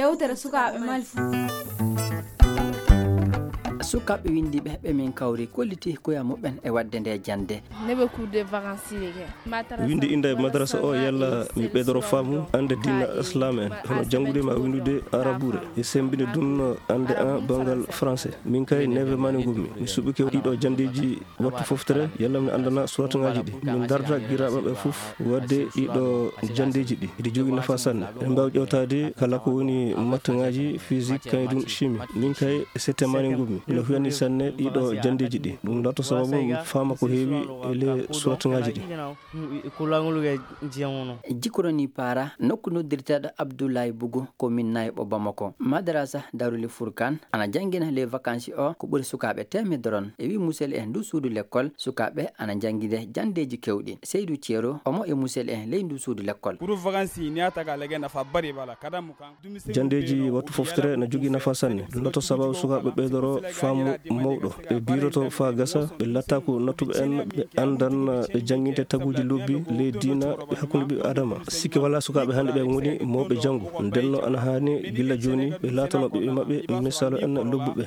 yewtere sukaɓe malfu sukaɓe windiɓe ɓe min kawri kolliti koya muɓen e wadde nde jande neɓe cours de vacances windi inda e madrasa o yalla mi ɓeydoro faamu ande dina islam en hono janggude ma windude arabure e sembinde ɗum ande an bangal français min kay neve mani gummi mi suɓike ɗiɗo jandeji wattu foftere yalla mi andana surataŋaji ɗi min darda guiraɓeɓe foof wadde ɗiɗo jandeji ɗi iɗi jogui nafa sanne en mbawi ƴewtade kala ko woni mattaŋaji physique kay ɗum chimie min kay sette mani gummi no fiyani sanne ɗiɗo jandeji ɗi ɗum dato sababu mi faama ko heewi ele surataŋaji ɗi jikoroni para nokku noddirteɗo Abdoulaye Bougou ko min nayɓo Bamako madrasa Darul Furkan ana jangguina les vacances o ko ɓuuri sukaɓe temeddoron e wi musel en ndu suudu l'école sukaɓe ana jangguide jandeji kewɗi Seydou Thiero omo e musel en ley ndu suudu l'école jandeji wattu foftere ne jogui nafa sanne ɗum dato sababu sukaɓe ɓeydoro faamu mawɗo ɓe biroto fa gasa ɓe latta ko nattuɓe en ɓe andan ɓe jangguinte taguji lobbi ley dina ɓe hakkude ɓiɓe adama sikki wala sukaɓe hande ɓe woni mawɓe janggo ndenno ana hani gilla joni ɓe latano ɓiɓe mabɓe misalo en lobbuɓe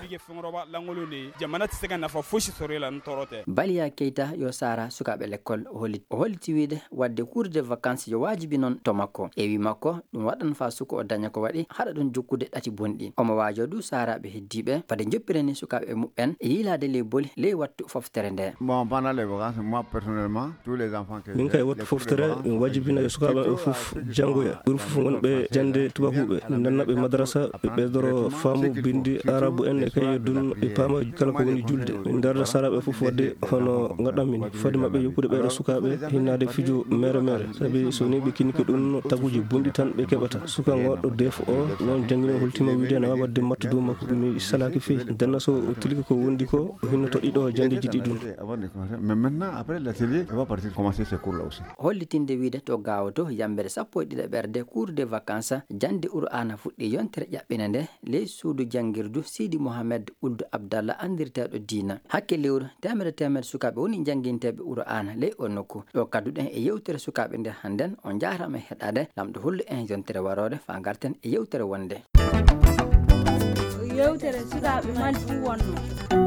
Baliya Keita yo sara sukaɓe l'école o holliti wiide wadde cours de vacances yo wajibi non to makko e wi makko ɗum waɗan fa suko o daña ko waɗi haɗa ɗum jokkude ɗati bonɗi omo wajo du saraɓe heddiɓe fade joppirani sukaɓe muɓɓen e yilade ley boli ley wattu foftere nde min kay wattu foftere min wajibina e sukaɓe ɓe foof janggoya ɓuuri foof wonɓe jande tubakuɓe nannaɓe madrasa ɓe ɓeydoro faamu bindi arabu en e kay dun e paama kala ko woni julde min darda saraɓe foof wadde hono gaɗan min fade mabɓe yoppude ɓeɗo sukaɓe hinnade fijo mere mere saabi so ni ɓe kinniki ɗum taguji bonɗi tan ɓe keɓata suka goɗɗo defo o non jangguino holtima wiide ne wawa wadde mattu dow makko mi salaki fewi denna so tiliki ko wondi ko o hinnoto ɗiɗo jandeji ɗi ɗum hollitinde wiide to gawato yambere 12 cours de vacances jande Qur'ana fuɗɗi yontere ƴaɓɓine nde ley suudu jangirdu Sidi Mohamed Ould Abdallah andirteɗo dina hakke lewru temeɗe sukaɓe woni janguinteɓe Qur'ana ley o nokku ɗo kadduɗen e yewtere sukaɓe nde hannden on jarama e heɗade lamɗo hollu en yontere warode fa garten e yewtere wonde yewtere sukaɓe malfu wonno